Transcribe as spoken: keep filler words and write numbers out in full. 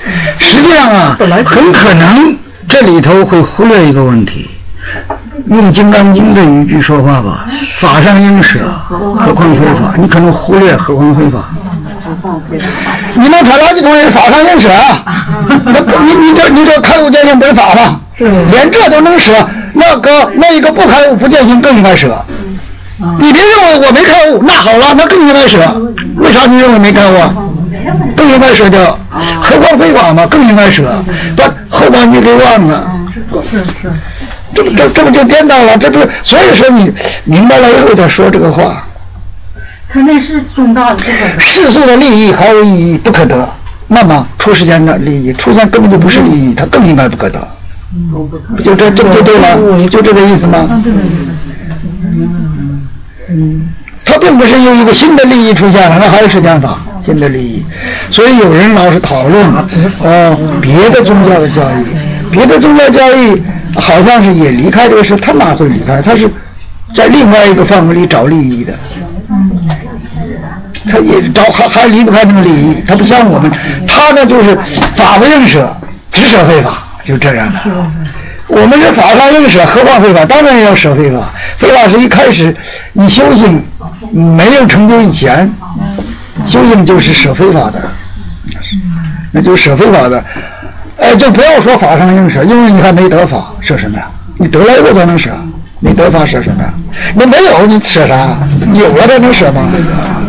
实际上啊，很可能这里头会忽略一个问题。用《金刚经》的语句说话吧，法上应舍，何况非法？你可能忽略何况非法。你那跑垃圾桶也是法上应舍啊，那你你这你这开悟见性不是法吗？连这都能舍，那个那一个不开悟不见性更应该舍。你别认为我没开悟，那好了，那更应该舍。为啥你认为没开悟？更应该舍掉。何况非法嘛，更应该舍。不，后边你给忘了。是是。这不这这不就颠倒了？这不所以说你明白了以后再说这个话。 他那是重大的这个世俗的利益毫无意义，不可得。那么出世间的利益，出现根本就不是利益，它更应该不可得。不就这这不就对了？就这个意思吗？嗯，它并不是有一个新的利益出现了，那还是世间法新的利益。所以有人老是讨论呃别的宗教的教义，别的宗教教义好像是也离开这个事，他哪会离开？他是在另外一个范围里找利益的。他也找还还离不开那个利益，他不像我们，他呢就是法不应舍，只舍非法，就这样的。我们是法上应舍，何况非法？当然要舍非法。非法是一开始你修行没有成就以前，修行就是舍非法的，那就是舍非法的。哎，就不要说法上应舍，因为你还没得法，舍什么呀？你得了以后才能舍，你得法舍什么呀？你没有，你舍啥？有了才能舍吗？